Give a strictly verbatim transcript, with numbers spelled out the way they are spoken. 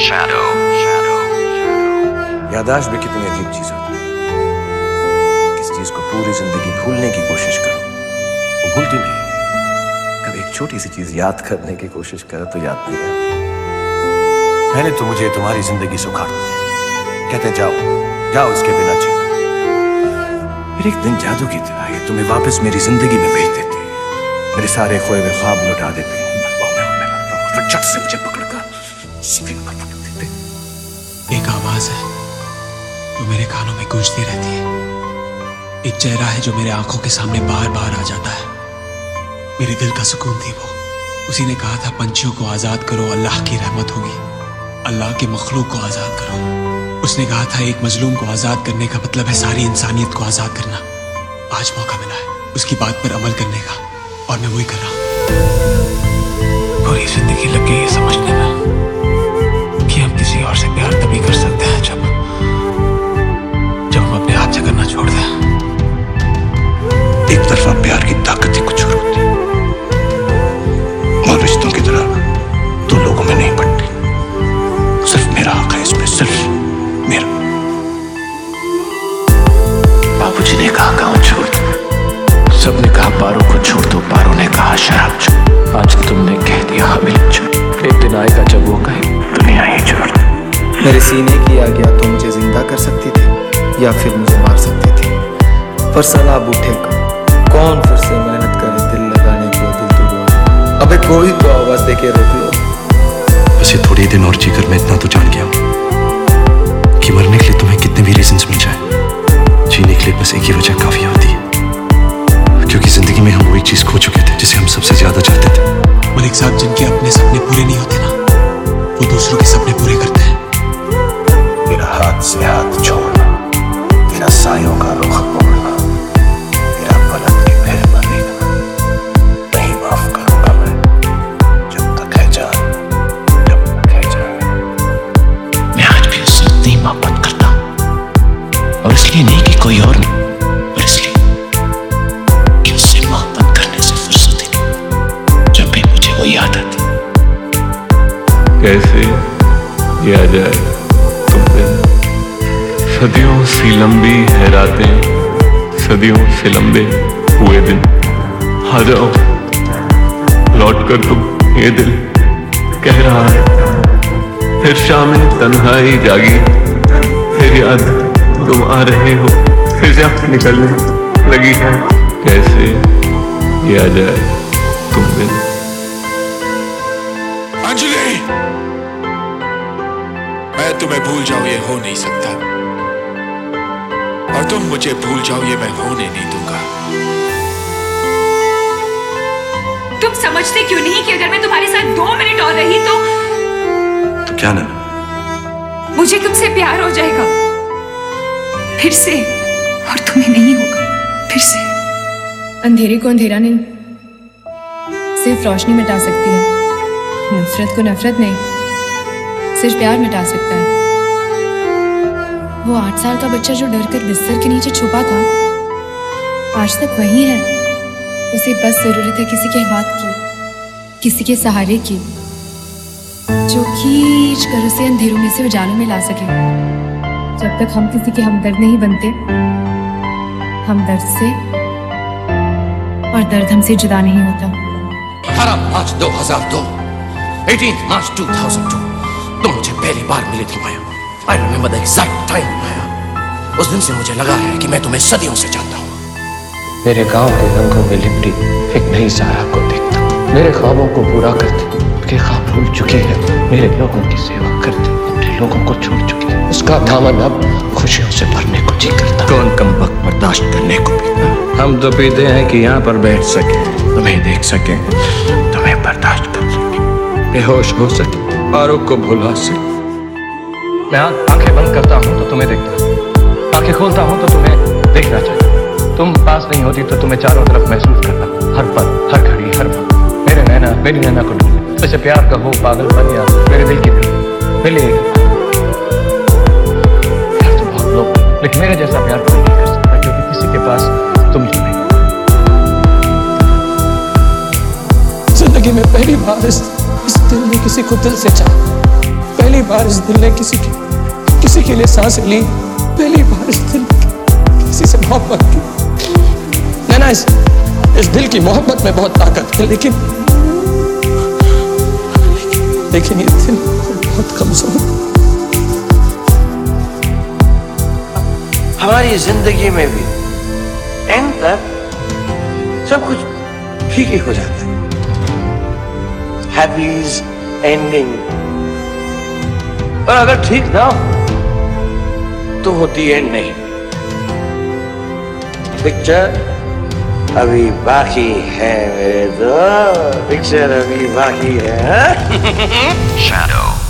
shadow, shadow, shadow. यादाश्त भी कितनी अजीब चीज होती है। किस चीज को पूरी जिंदगी भूलने की कोशिश करो वो भूलती नहीं। कभी एक छोटी सी चीज याद करने की कोशिश करो तो याद नहीं आती। मैंने तो मुझे तुम्हारी जिंदगी सुखाड़ दी, कहते जाओ जाओ इसके बिना जी। फिर एक दिन जादू की तरह ये तुम्हें वापस मेरी जिंदगी में भेज देते, मेरे सारे खोए हुए ख्वाब लौटा देते, फिर झट से मुझे पकड़कर सीधे ऊपर पटक देते। एक आवाज है जो मेरे कानों में गूंजती रहती है, एक चेहरा है जो मेरे आंखों के सामने बार बार आ जाता है। मेरे दिल का सुकून थी वो। उसी ने कहा था पंछियों को आजाद करो, अल्लाह की रहमत होगी, अल्लाह के मखलूक को आजाद करो। उसने कहा था एक मजलूम को आजाद करने का मतलब है सारी इंसानियत को आजाद करना। आज मौका मिला है उसकी बात पर अमल करने का, और मैं वही कर रहा हूं। पूरी जिंदगी लग गई है समझने में कि हम किसी और से प्यार तभी कर सकते हैं जब जब हम अपने हाथ से करना छोड़ दें। एक तरफा प्यार की ताकत ही कुछ और होती है, और रिश्तों की तरह दो लोगों में नहीं पड़ती। सिर्फ मेरा हक है इसमें, सिर्फ मेरा। बाबूजी ने कहा गांव छोड़ दो, सबने कहा पारो को छोड़ दो, पारो ने कहा शराब छोड़। आज तुमने कह दिया हवेली छोड़। एक दिन आएगा जब वो कहे दुनिया ही छोड़ दो। मेरे सीने की आज्ञा तो मुझे जिंदा कर सकती थी या फिर मुझे मार सकती थी, पर सलाब उठे कौन फिर से मेहनत करे दिल लगाने को, दिल तो बोल। अबे कोई तो आवाज दे के रोक लो। बस ये थोड़े दिन और जीकर मैं इतना तो जान गया हूं कि मरने के लिए तुम्हें कितने भी रीजंस मिल जाए, जीने के लिए बस एक ही वजह काफी होती है। क्योंकि जिंदगी में हम वो एक चीज खो चुके थे जिसे हम सबसे ज्यादा चाहते थे। मलिक साहब, जिनके अपने सपने पूरे नहीं होते ना, वो दूसरों के सपने पूरे करते हैं। मेरा हाथ से हाथ छोड़ना, मेरा सायों का रुख मोड़ना, मेरा पलक की मेहरबानी नहीं माफ करूंगा मैं, जब तक है जान, जब तक है जान। मैं आज भी उससे उतनी मोहब्बत करता हूं, और इसलिए नहीं कि कोई और नहीं, पर इसलिए कि उससे मोहब्बत करने से फुर्सत ही नहीं जब भी मुझे वो याद आती। कैसे किया जाए तुम दिन, सदियों सी लंबी है रातें, सदियों से लंबे हुए दिन। आ जाओ लौट कर तुम, ये दिल कह रहा है। फिर शाम तन्हाई जागी, फिर याद तुम आ रहे हो, फिर जब निकलने लगी है। कैसे किया जाए तुम दिन। अंजलि, मैं तुम्हें भूल जाऊं ये हो नहीं सकता, और तुम मुझे भूल जाओ ये मैं होने नहीं दूंगा। तुम समझते क्यों नहीं कि अगर मैं तुम्हारे साथ दो मिनट और रही तो तो क्या ना, मुझे तुमसे प्यार हो जाएगा फिर से, और तुम्हें नहीं होगा फिर से। अंधेरे को अंधेरा नहीं, सिर्फ रोशनी मिटा सकती है। नफरत को नफरत नहीं, सिर्फ प्यार मिटा सकता है। वो आठ साल का बच्चा जो डरकर बिस्तर के नीचे छुपा था, आज तक वही है। उसे बस जरूरत है किसी के बात की, किसी के सहारे की, जो खींच कर उसे अंधेरों में से उजालों में ला सके। जब तक हम किसी के हमदर्द नहीं बनते, हम दर्द से और दर्द हमसे जुदा नहीं होता। अठारह मार्च दो हज़ार दो, अठारह मार्च दो हज़ार दो, तुम मुझे पहली बार मिली थी माया। I remember the exact time, माया। उस दिन से मुझे लगा है कि मैं तुम्हें सदियों से जानता हूँ। मेरे गांव के रंगों में लिपटी एक नई सारा को देखता, मेरे ख्वाबों को पूरा करते, उनके ख्वाब भूल चुके हैं, मेरे लोगों की सेवा करते, अपने लोगों को छोड़ चुके हैं। उसका दामन अब खुशियों से भरने को जी करता। कौन कम वक्त बर्दाश्त करने को पीता। हम तो पीते हैं कि यहाँ पर बैठ सके, तुम्हें देख सके, तुम्हें बर्दाश्त कर सके, बेहोश हो सके, पारो को भुला सके। मैं आंखें बंद करता हूँ तो तुम्हें देखता हूँ, आंखें खोलता हूँ तो तुम्हें देखना चाहिए। तुम पास नहीं होती तो तुम्हें चारों तरफ महसूस करता, हर पल, हर घड़ी, हर पल। मेरे नैना मेरी नैना को ढूंढे, वैसे प्यार का हो पागलपन या मेरे दिल की दिल मिले। प्यार तो बहुत लोग, लेकिन मेरे जैसा प्यार कोई नहीं कर सकता, क्योंकि किसी के पास तुम ही नहीं। जिंदगी में पहली बार इस, इस दिल ने किसी को दिल से चाहा। पहली बार इस दिल ने किसी की किसी के लिए सांसें ली, पहली बार इस दिल ने किसी से मोहब्बत की। नैना, इस इस दिल की मोहब्बत में बहुत ताकत है, लेकिन लेकिन ये दिल बहुत कमजोर। हमारी जिंदगी में भी एंड तक सब कुछ ठीक ही हो जाता है। Happies ending. और अगर ठीक ना हो तो होती एंड नहीं। पिक्चर अभी बाकी है मेरे दोस्त, पिक्चर अभी बाकी है। Shadow.